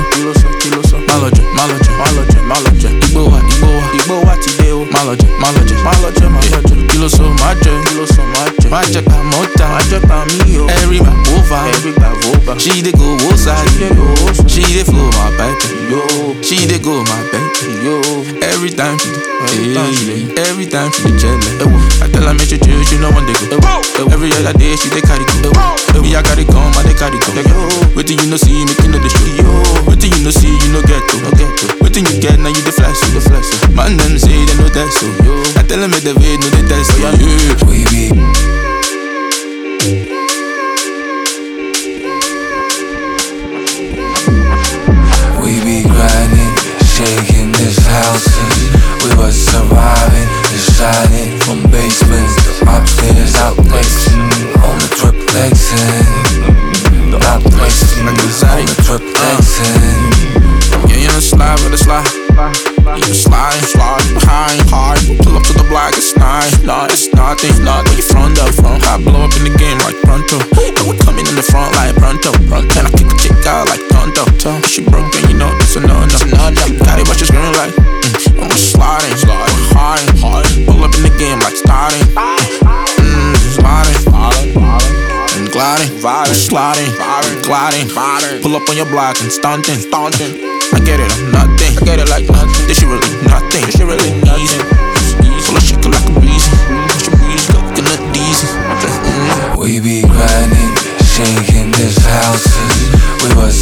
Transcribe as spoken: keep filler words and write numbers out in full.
kiloso, kiloso, kiloso. Maloje, maloje, maloje, maloje. Igbowa, igbowa, igbowa ti de o. Maloje, maloje, maloje, maloje. Kiloso, maje, kiloso, maje. Maje ka mota, maje ka mi o. Every ma over, every ma over. She dey go outside, she dey go outside. She dey flow my baby, yo. She dey go my baby, yo. Every time she dey, every time she dey, every time she dey jealous. I tell her make you chill, she no want to go. Every other day she dey carry go. Me I carry come, I dey carry go. Wetin you no see, make you know the show. Wetin you no see, you no get to. Wetin you get, now you the flex, you the flex. Man them say they know that so. I tell them make the way, know the test. So yeah, we be. We be grinding, shaking this house. We was surviving and shining from basements to upstairs, outplexing on the triplexing. The outplexing on the triplexing. Yeah, you know slide with a slide. You slide, slide behind, hard. Pull up to the block, it's nice. It's nothing, nothing. You front up, front. I blow up in the game like pronto. And we coming in the front like pronto, pronto. And I kick a chick out like tonto. She broke and you know it's a no, no. She got it, but she's screaming like. Mm. And we're sliding, sliding, hard, hard. Pull up in the game like starting. Mm, sliding, sliding, and gliding, we're sliding, gliding. Pull up on your block and stunting, stunting. I get it, I'm nothing. I get it like nothing. This shit really nothing. This shit really easy. Full of shit like a breezy. She breeze, coconut diesel. We be grinding, shaking this house. We was